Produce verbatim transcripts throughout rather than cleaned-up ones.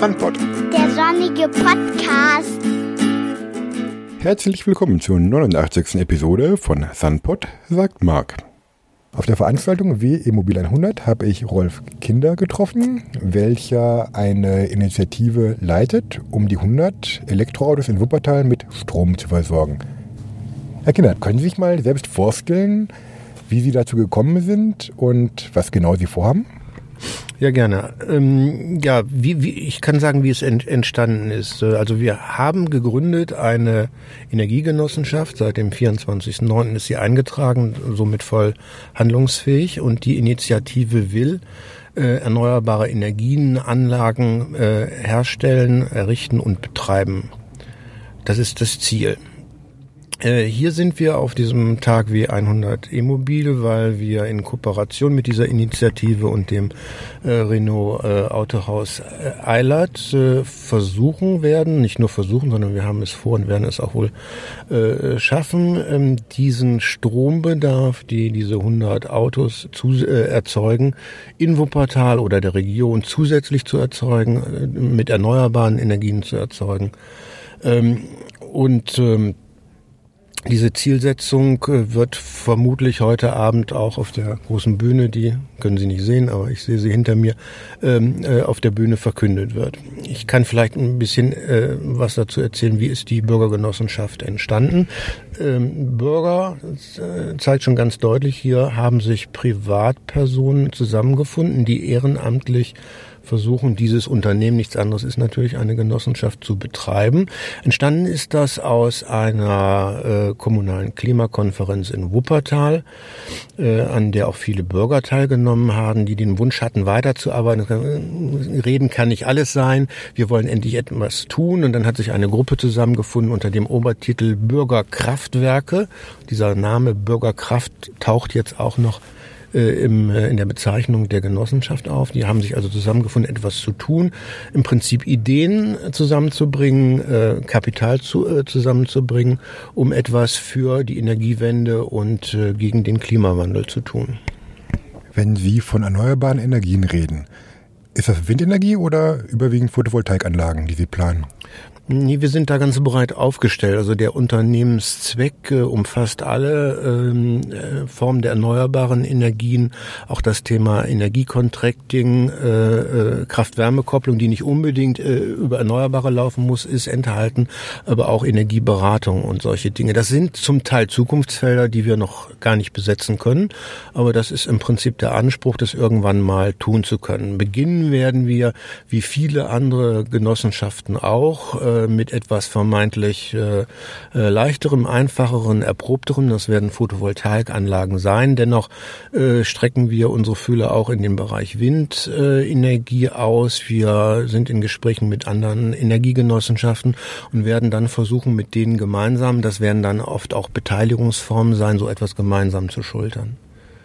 Sunpod. Der sonnige Podcast. Herzlich willkommen zur neunundachtzigsten Episode von Sunpod, sagt Marc. Auf der Veranstaltung W E-Mobil hundert habe ich Rolf Kinder getroffen, welcher eine Initiative leitet, um die hundert Elektroautos in Wuppertal mit Strom zu versorgen. Herr Kinder, können Sie sich mal selbst vorstellen, wie Sie dazu gekommen sind und was genau Sie vorhaben? Ja, gerne. Ähm, ja, wie, wie, ich kann sagen, wie es ent, entstanden ist. Also wir haben gegründet eine Energiegenossenschaft. Seit dem vierundzwanzigsten neunten ist sie eingetragen, somit voll handlungsfähig. Und die Initiative will äh, erneuerbare Energienanlagen äh, herstellen, errichten und betreiben. Das ist das Ziel. Hier sind wir auf diesem Tag W hundert E-Mobil, weil wir in Kooperation mit dieser Initiative und dem äh, Renault äh, Autohaus äh, Eilert äh, versuchen werden, nicht nur versuchen, sondern wir haben es vor und werden es auch wohl äh, schaffen, ähm, diesen Strombedarf, die diese hundert Autos zu, äh, erzeugen, in Wuppertal oder der Region zusätzlich zu erzeugen, äh, mit erneuerbaren Energien zu erzeugen. Ähm, und ähm, Diese Zielsetzung wird vermutlich heute Abend auch auf der großen Bühne, die können Sie nicht sehen, aber ich sehe sie hinter mir, ähm, äh, auf der Bühne verkündet wird. Ich kann vielleicht ein bisschen äh, was dazu erzählen, wie ist die Bürgergenossenschaft entstanden. Ähm, Bürger, äh, zeigt schon ganz deutlich hier, haben sich Privatpersonen zusammengefunden, die ehrenamtlich versuchen, dieses Unternehmen, nichts anderes ist natürlich eine Genossenschaft, zu betreiben. Entstanden ist das aus einer äh, kommunalen Klimakonferenz in Wuppertal, äh, an der auch viele Bürger teilgenommen haben, die den Wunsch hatten, weiterzuarbeiten. Reden kann nicht alles sein. Wir wollen endlich etwas tun. Und dann hat sich eine Gruppe zusammengefunden unter dem Obertitel Bürgerkraftwerke. Dieser Name Bürgerkraft taucht jetzt auch noch Im, in der Bezeichnung der Genossenschaft auf. Die haben sich also zusammengefunden, etwas zu tun, im Prinzip Ideen zusammenzubringen, äh, Kapital zu, äh, zusammenzubringen, um etwas für die Energiewende und äh, gegen den Klimawandel zu tun. Wenn Sie von erneuerbaren Energien reden, ist das Windenergie oder überwiegend Photovoltaikanlagen, die Sie planen? Nee, wir sind da ganz breit aufgestellt. Also der Unternehmenszweck äh, umfasst alle ähm, äh, Formen der erneuerbaren Energien, auch das Thema Energiecontracting, äh, äh, Kraft-Wärme-Kopplung, die nicht unbedingt äh, über Erneuerbare laufen muss, ist enthalten, aber auch Energieberatung und solche Dinge. Das sind zum Teil Zukunftsfelder, die wir noch gar nicht besetzen können, aber das ist im Prinzip der Anspruch, das irgendwann mal tun zu können. Beginnen werden wir, wie viele andere Genossenschaften auch, äh, mit etwas vermeintlich äh, äh, leichterem, einfacheren, erprobterem. Das werden Photovoltaikanlagen sein. Dennoch äh, strecken wir unsere Fühler auch in den Bereich Windenergie äh, aus. Wir sind in Gesprächen mit anderen Energiegenossenschaften und werden dann versuchen, mit denen gemeinsam, das werden dann oft auch Beteiligungsformen sein, so etwas gemeinsam zu schultern.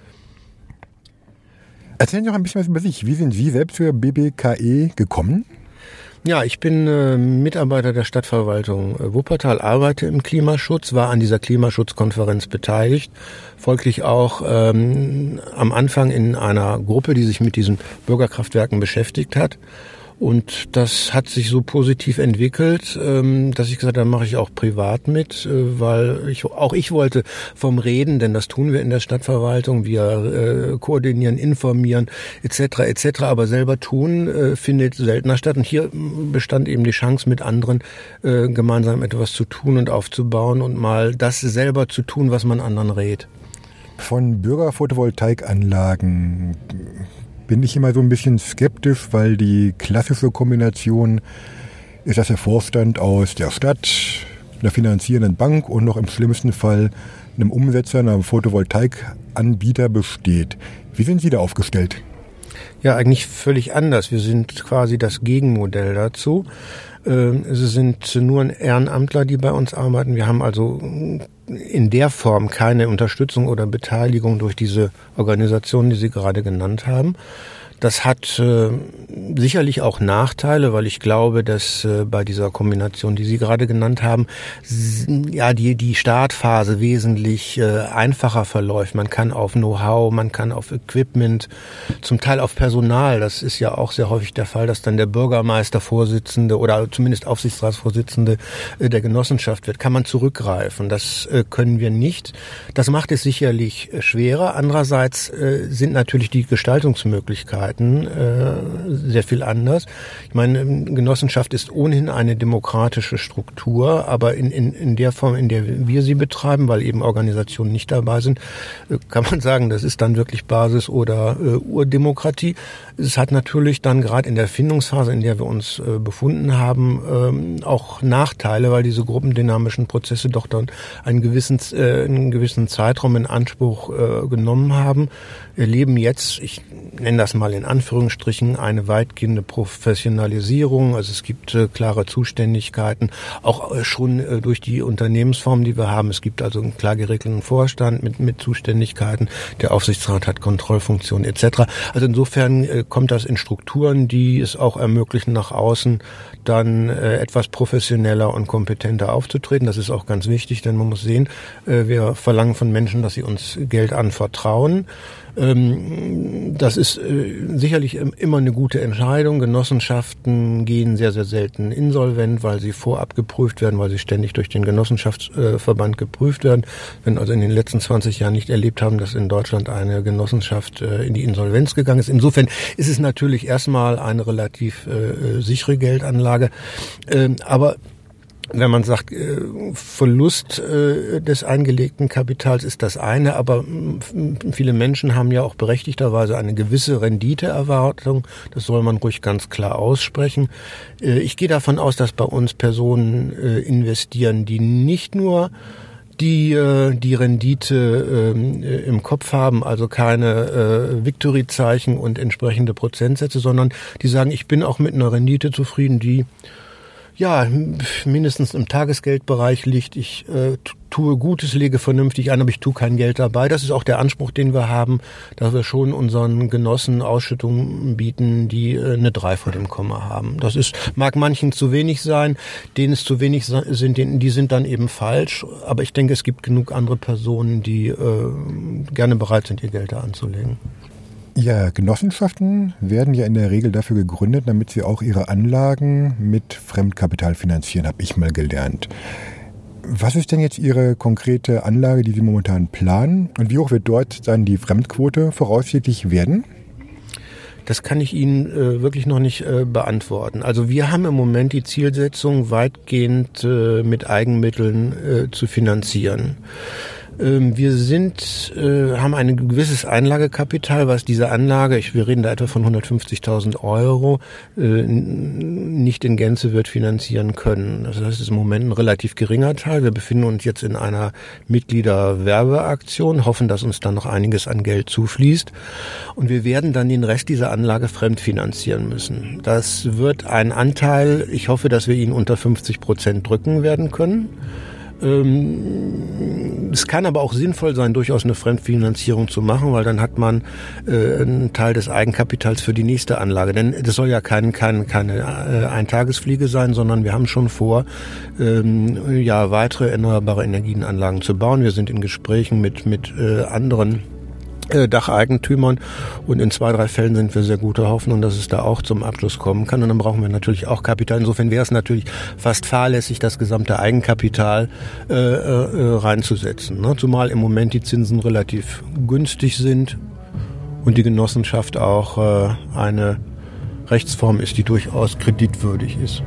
Erzählen Sie noch ein bisschen was über sich. Wie sind Sie selbst für B B K E gekommen? Ja, ich bin äh, Mitarbeiter der Stadtverwaltung äh, Wuppertal, arbeite im Klimaschutz, war an dieser Klimaschutzkonferenz beteiligt, folglich auch ähm, am Anfang in einer Gruppe, die sich mit diesen Bürgerkraftwerken beschäftigt hat. Und das hat sich so positiv entwickelt, dass ich gesagt habe, da mache ich auch privat mit, weil ich, auch ich wollte vom Reden, denn das tun wir in der Stadtverwaltung, wir äh, koordinieren, informieren et cetera et cetera, aber selber tun äh, findet seltener statt. Und hier bestand eben die Chance, mit anderen äh, gemeinsam etwas zu tun und aufzubauen und mal das selber zu tun, was man anderen rät. Von Bürgerphotovoltaikanlagen bin ich immer so ein bisschen skeptisch, weil die klassische Kombination ist, dass der Vorstand aus der Stadt, einer finanzierenden Bank und noch im schlimmsten Fall einem Umsetzer, einem Photovoltaikanbieter besteht. Wie sind Sie da aufgestellt? Ja, eigentlich völlig anders. Wir sind quasi das Gegenmodell dazu. Es sind nur Ehrenamtler, die bei uns arbeiten. Wir haben also in der Form keine Unterstützung oder Beteiligung durch diese Organisationen, die Sie gerade genannt haben. Das hat äh, sicherlich auch Nachteile, weil ich glaube, dass äh, bei dieser Kombination, die Sie gerade genannt haben, s- ja die die Startphase wesentlich äh, einfacher verläuft. Man kann auf Know-how, man kann auf Equipment, zum Teil auf Personal. Das ist ja auch sehr häufig der Fall, dass dann der Bürgermeister Vorsitzende oder zumindest Aufsichtsratsvorsitzende äh, der Genossenschaft wird. Kann man zurückgreifen. Das äh, können wir nicht. Das macht es sicherlich äh, schwerer. Andererseits äh, sind natürlich die Gestaltungsmöglichkeiten sehr viel anders. Ich meine, Genossenschaft ist ohnehin eine demokratische Struktur, aber in, in, in der Form, in der wir sie betreiben, weil eben Organisationen nicht dabei sind, kann man sagen, das ist dann wirklich Basis- oder äh, Urdemokratie. Es hat natürlich dann gerade in der Findungsphase, in der wir uns äh, befunden haben, ähm, auch Nachteile, weil diese gruppendynamischen Prozesse doch dann einen gewissen, äh, einen gewissen Zeitraum in Anspruch äh, genommen haben. Wir leben jetzt, ich nenne das mal in Anführungsstrichen, eine weitgehende Professionalisierung. Also es gibt äh, klare Zuständigkeiten, auch äh, schon äh, durch die Unternehmensform, die wir haben. Es gibt also einen klar geregelten Vorstand mit, mit Zuständigkeiten. Der Aufsichtsrat hat Kontrollfunktionen et cetera. Also insofern äh, kommt das in Strukturen, die es auch ermöglichen, nach außen dann äh, etwas professioneller und kompetenter aufzutreten. Das ist auch ganz wichtig, denn man muss sehen, äh, wir verlangen von Menschen, dass sie uns Geld anvertrauen. Das ist sicherlich immer eine gute Entscheidung. Genossenschaften gehen sehr, sehr selten insolvent, weil sie vorab geprüft werden, weil sie ständig durch den Genossenschaftsverband geprüft werden. Wenn also in den letzten zwanzig Jahren nicht erlebt haben, dass in Deutschland eine Genossenschaft in die Insolvenz gegangen ist. Insofern ist es natürlich erstmal eine relativ äh, sichere Geldanlage. Ähm, aber wenn man sagt, Verlust des eingelegten Kapitals ist das eine, aber viele Menschen haben ja auch berechtigterweise eine gewisse Renditeerwartung. Das soll man ruhig ganz klar aussprechen. Ich gehe davon aus, dass bei uns Personen investieren, die nicht nur die die Rendite äh, im Kopf haben, also keine äh, Victory-Zeichen und entsprechende Prozentsätze, sondern die sagen, ich bin auch mit einer Rendite zufrieden, die ja mindestens im Tagesgeldbereich liegt. Ich äh, tue Gutes, lege vernünftig an, aber ich tue kein Geld dabei. Das ist auch der Anspruch, den wir haben, dass wir schon unseren Genossen Ausschüttungen bieten, die äh, eine drei vor dem Komma haben. Das ist, mag manchen zu wenig sein, denen es zu wenig sind, die sind dann eben falsch. Aber ich denke, es gibt genug andere Personen, die äh, gerne bereit sind, ihr Geld da anzulegen. Ja, Genossenschaften werden ja in der Regel dafür gegründet, damit sie auch ihre Anlagen mit Fremdkapital finanzieren, habe ich mal gelernt. Was ist denn jetzt Ihre konkrete Anlage, die Sie momentan planen? Und wie hoch wird dort dann die Fremdquote voraussichtlich werden? Das kann ich Ihnen äh, wirklich noch nicht äh, beantworten. Also wir haben im Moment die Zielsetzung, weitgehend äh, mit Eigenmitteln äh, zu finanzieren. Wir sind, äh, haben ein gewisses Einlagekapital, was diese Anlage, ich, wir reden da etwa von hundertfünfzigtausend Euro, äh, nicht in Gänze wird finanzieren können. Das heißt, es ist im Moment ein relativ geringer Teil. Wir befinden uns jetzt in einer Mitgliederwerbeaktion, hoffen, dass uns dann noch einiges an Geld zufließt. Und wir werden dann den Rest dieser Anlage fremdfinanzieren müssen. Das wird ein Anteil, ich hoffe, dass wir ihn unter fünfzig Prozent drücken werden können. Es kann aber auch sinnvoll sein, durchaus eine Fremdfinanzierung zu machen, weil dann hat man äh, einen Teil des Eigenkapitals für die nächste Anlage. Denn das soll ja kein, kein, keine äh, Eintagesfliege sein, sondern wir haben schon vor, ähm, ja, weitere erneuerbare Energienanlagen zu bauen. Wir sind in Gesprächen mit, mit äh, anderen Dacheigentümern und in zwei, drei Fällen sind wir sehr guter Hoffnung, dass es da auch zum Abschluss kommen kann und dann brauchen wir natürlich auch Kapital. Insofern wäre es natürlich fast fahrlässig, das gesamte Eigenkapital äh, äh, reinzusetzen, ne? Zumal im Moment die Zinsen relativ günstig sind und die Genossenschaft auch äh, eine Rechtsform ist, die durchaus kreditwürdig ist.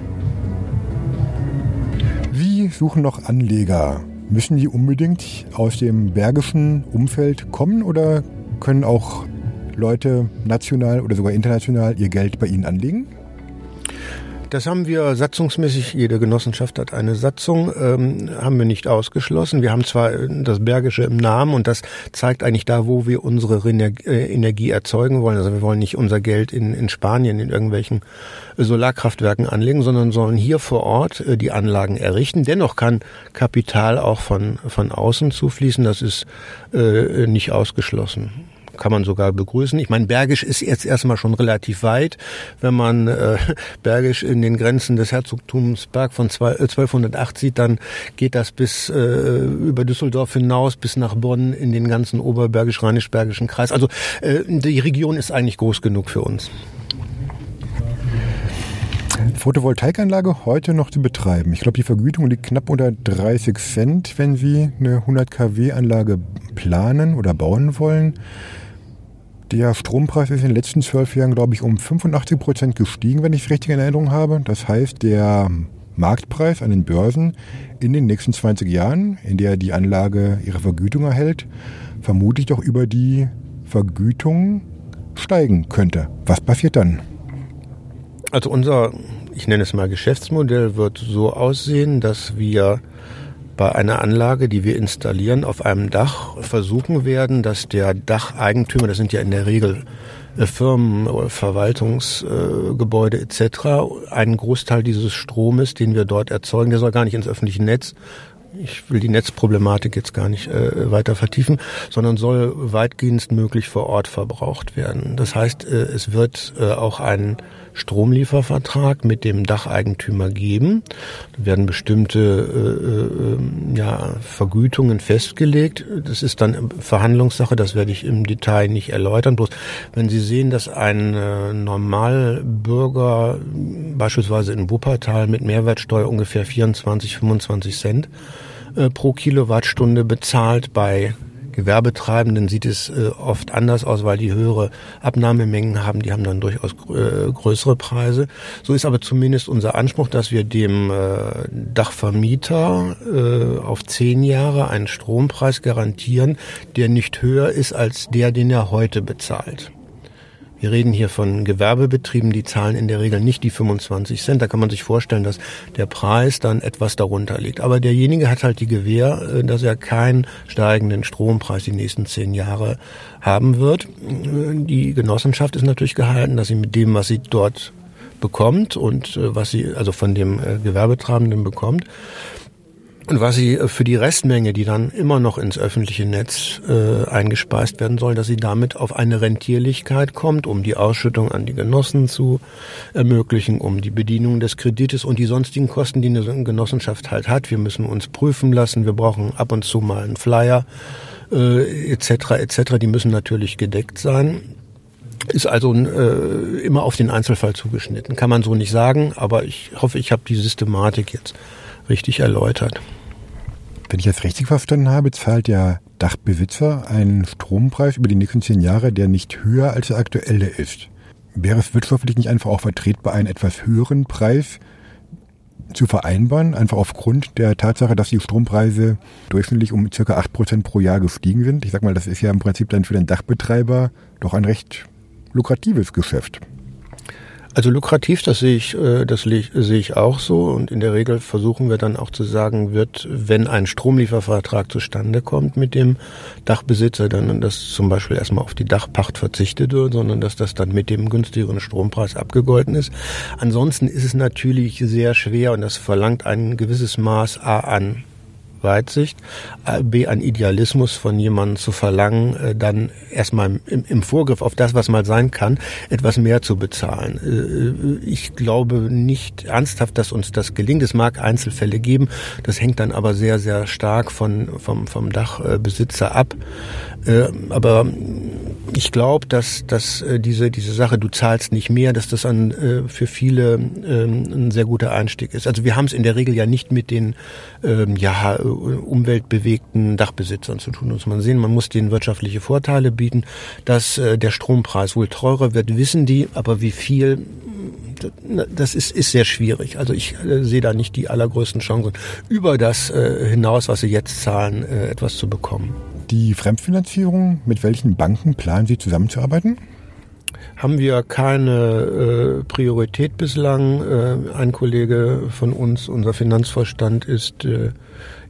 Wie suchen noch Anleger? Müssen die unbedingt aus dem bergischen Umfeld kommen oder können auch Leute national oder sogar international ihr Geld bei Ihnen anlegen? Das haben wir satzungsmäßig, jede Genossenschaft hat eine Satzung, ähm, haben wir nicht ausgeschlossen. Wir haben zwar das Bergische im Namen und das zeigt eigentlich da, wo wir unsere Energie erzeugen wollen. Also wir wollen nicht unser Geld in, in Spanien in irgendwelchen Solarkraftwerken anlegen, sondern sollen hier vor Ort äh, die Anlagen errichten. Dennoch kann Kapital auch von, von außen zufließen, das ist äh, nicht ausgeschlossen. kann man sogar begrüßen. Ich meine, Bergisch ist jetzt erstmal schon relativ weit. Wenn man äh, Bergisch in den Grenzen des Herzogtums Berg von zwölfhundertacht sieht, dann geht das bis äh, über Düsseldorf hinaus, bis nach Bonn in den ganzen Oberbergisch-Rheinisch-Bergischen Kreis. Also äh, die Region ist eigentlich groß genug für uns. Photovoltaikanlage heute noch zu betreiben. Ich glaube, die Vergütung liegt knapp unter dreißig Cent, wenn Sie eine hundert Kilowatt Anlage planen oder bauen wollen. Der Strompreis ist in den letzten zwölf Jahren, glaube ich, um fünfundachtzig Prozent gestiegen, wenn ich es richtig in Erinnerung habe. Das heißt, der Marktpreis an den Börsen in den nächsten zwanzig Jahren, in der die Anlage ihre Vergütung erhält, vermutlich doch über die Vergütung steigen könnte. Was passiert dann? Also unser, ich nenne es mal Geschäftsmodell, wird so aussehen, dass wir bei einer Anlage, die wir installieren, auf einem Dach versuchen werden, dass der Dacheigentümer, das sind ja in der Regel Firmen, Verwaltungsgebäude et cetera, einen Großteil dieses Stromes, den wir dort erzeugen, der soll gar nicht ins öffentliche Netz. Ich will die Netzproblematik jetzt gar nicht äh, weiter vertiefen, sondern soll weitgehend möglich vor Ort verbraucht werden. Das heißt, äh, es wird äh, auch einen Stromliefervertrag mit dem Dacheigentümer geben. Da werden bestimmte äh, äh, ja, Vergütungen festgelegt. Das ist dann Verhandlungssache, das werde ich im Detail nicht erläutern. Bloß wenn Sie sehen, dass ein äh, Normalbürger beispielsweise in Wuppertal mit Mehrwertsteuer ungefähr vierundzwanzig, fünfundzwanzig Cent äh, pro Kilowattstunde bezahlt, bei Gewerbetreibenden sieht es äh, oft anders aus, weil die höhere Abnahmemengen haben, die haben dann durchaus äh, größere Preise. So ist aber zumindest unser Anspruch, dass wir dem äh, Dachvermieter äh, auf zehn Jahre einen Strompreis garantieren, der nicht höher ist als der, den er heute bezahlt. Wir reden hier von Gewerbebetrieben, die zahlen in der Regel nicht die fünfundzwanzig Cent. Da kann man sich vorstellen, dass der Preis dann etwas darunter liegt. Aber derjenige hat halt die Gewähr, dass er keinen steigenden Strompreis die nächsten zehn Jahre haben wird. Die Genossenschaft ist natürlich gehalten, dass sie mit dem, was sie dort bekommt und was sie also von dem Gewerbetreibenden bekommt, und was sie für die Restmenge, die dann immer noch ins öffentliche Netz äh, eingespeist werden soll, dass sie damit auf eine Rentierlichkeit kommt, um die Ausschüttung an die Genossen zu ermöglichen, um die Bedienung des Kredites und die sonstigen Kosten, die eine Genossenschaft halt hat. Wir müssen uns prüfen lassen, wir brauchen ab und zu mal einen Flyer äh, et cetera et cetera. Die müssen natürlich gedeckt sein. Ist also äh, immer auf den Einzelfall zugeschnitten. Kann man so nicht sagen, aber ich hoffe, ich habe die Systematik jetzt richtig erläutert. Wenn ich das richtig verstanden habe, zahlt der Dachbesitzer einen Strompreis über die nächsten zehn Jahre, der nicht höher als der aktuelle ist. Wäre es wirtschaftlich nicht einfach auch vertretbar, einen etwas höheren Preis zu vereinbaren, einfach aufgrund der Tatsache, dass die Strompreise durchschnittlich um ca. acht Prozent pro Jahr gestiegen sind? Ich sag mal, das ist ja im Prinzip dann für den Dachbetreiber doch ein recht lukratives Geschäft. Also lukrativ, das sehe ich, das sehe ich auch so, und in der Regel versuchen wir dann auch zu sagen, wird, wenn ein Stromliefervertrag zustande kommt mit dem Dachbesitzer, dann, dass zum Beispiel erstmal auf die Dachpacht verzichtet wird, sondern dass das dann mit dem günstigeren Strompreis abgegolten ist. Ansonsten ist es natürlich sehr schwer, und das verlangt ein gewisses Maß A an Weitsicht, B an Idealismus von jemandem zu verlangen, dann erstmal im, im Vorgriff auf das, was mal sein kann, etwas mehr zu bezahlen. Ich glaube nicht ernsthaft, dass uns das gelingt. Es mag Einzelfälle geben, das hängt dann aber sehr, sehr stark von, vom, vom Dachbesitzer ab. Aber ich glaube, dass, dass diese, diese Sache, du zahlst nicht mehr, dass das ein, für viele ein sehr guter Einstieg ist. Also wir haben es in der Regel ja nicht mit den ja, umweltbewegten Dachbesitzern zu tun. Muss man sehen, man muss denen wirtschaftliche Vorteile bieten. Dass äh, der Strompreis wohl teurer wird, wissen die, aber wie viel, das ist, ist sehr schwierig. Also ich äh, sehe da nicht die allergrößten Chancen, über das äh, hinaus, was sie jetzt zahlen, äh, etwas zu bekommen. Die Fremdfinanzierung, mit welchen Banken planen Sie zusammenzuarbeiten? Haben wir keine äh, Priorität bislang. Äh, ein Kollege von uns, unser Finanzvorstand, ist äh,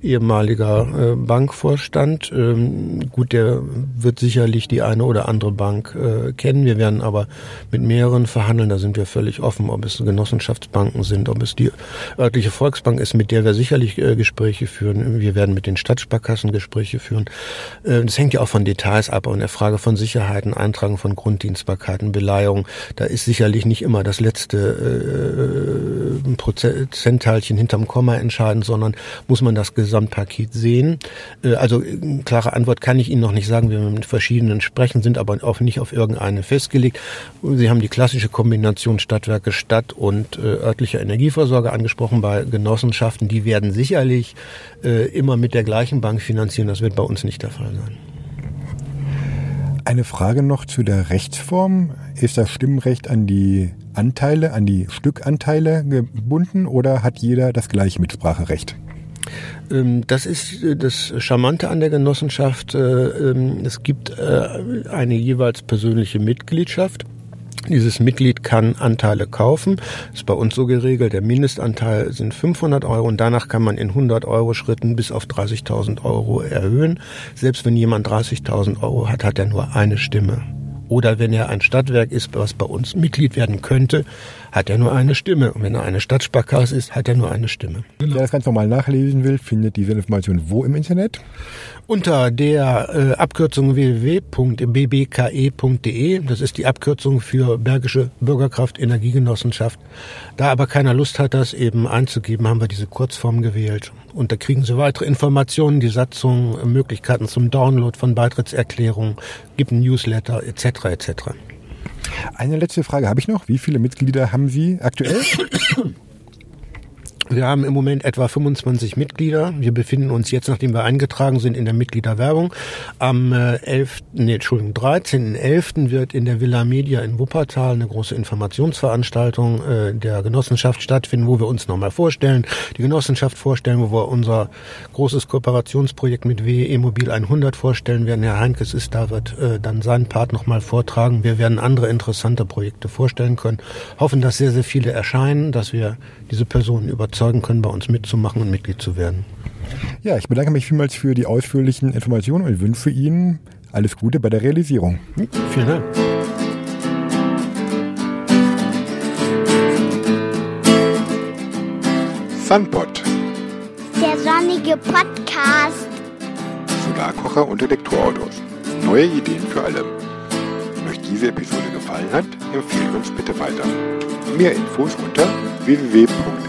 ehemaliger äh, Bankvorstand. Ähm, gut, der wird sicherlich die eine oder andere Bank äh, kennen. Wir werden aber mit mehreren verhandeln. Da sind wir völlig offen, ob es Genossenschaftsbanken sind, ob es die örtliche Volksbank ist, mit der wir sicherlich äh, Gespräche führen. Wir werden mit den Stadtsparkassen Gespräche führen. Äh, das hängt ja auch von Details ab und der Frage von Sicherheiten, Eintragen von Grunddienstbarkeiten, Beleihung. Da ist sicherlich nicht immer das letzte äh, Prozentteilchen hinterm Komma entscheidend, sondern muss man das Gesamtpaket sehen. Äh, also klare Antwort kann ich Ihnen noch nicht sagen. Wir mit verschiedenen sprechen, sind aber auch nicht auf irgendeine festgelegt. Sie haben die klassische Kombination Stadtwerke, Stadt und äh, örtlicher Energieversorger angesprochen bei Genossenschaften. Die werden sicherlich äh, immer mit der gleichen Bank finanzieren. Das wird bei uns nicht der Fall sein. Eine Frage noch zu der Rechtsform. Ist das Stimmrecht an die Anteile, an die Stückanteile gebunden oder hat jeder das gleiche Mitspracherecht? Das ist das Charmante an der Genossenschaft. Es gibt eine jeweils persönliche Mitgliedschaft. Dieses Mitglied kann Anteile kaufen. Das ist bei uns so geregelt. Der Mindestanteil sind fünfhundert Euro und danach kann man in hundert Euro Schritten bis auf dreißigtausend Euro erhöhen. Selbst wenn jemand dreißigtausend Euro hat, hat er nur eine Stimme. Oder wenn er ein Stadtwerk ist, was bei uns Mitglied werden könnte, hat er nur eine Stimme. Und wenn er eine Stadtsparkasse ist, hat er nur eine Stimme. Wer das ganz normal nachlesen will, findet diese Information wo im Internet? Unter der äh, Abkürzung w w w punkt b b k e punkt d e. Das ist die Abkürzung für Bergische Bürgerkraft Energiegenossenschaft. Da aber keiner Lust hat, das eben einzugeben, haben wir diese Kurzform gewählt. Und da kriegen Sie weitere Informationen, die Satzung, Möglichkeiten zum Download von Beitrittserklärungen, gibt ein Newsletter et cetera et cetera. Eine letzte Frage habe ich noch. Wie viele Mitglieder haben Sie aktuell? Wir haben im Moment etwa fünfundzwanzig Mitglieder. Wir befinden uns jetzt, nachdem wir eingetragen sind, in der Mitgliederwerbung. Am elften Nee, Entschuldigung, dreizehnten elften wird in der Villa Media in Wuppertal eine große Informationsveranstaltung äh, der Genossenschaft stattfinden, wo wir uns nochmal vorstellen, die Genossenschaft vorstellen, wo wir unser großes Kooperationsprojekt mit W E Mobil hundert vorstellen werden. Herr Heinkes ist da, wird äh, dann seinen Part nochmal vortragen. Wir werden andere interessante Projekte vorstellen können. Hoffen, dass sehr, sehr viele erscheinen, dass wir diese Personen überzeugen können, bei uns mitzumachen und Mitglied zu werden. Ja, ich bedanke mich vielmals für die ausführlichen Informationen und wünsche Ihnen alles Gute bei der Realisierung. Vielen Dank. Sunpod. Der sonnige Podcast. Solarkocher und Elektroautos. Neue Ideen für alle. Wenn euch diese Episode gefallen hat, empfehlt uns bitte weiter. Mehr Infos unter w w w punkt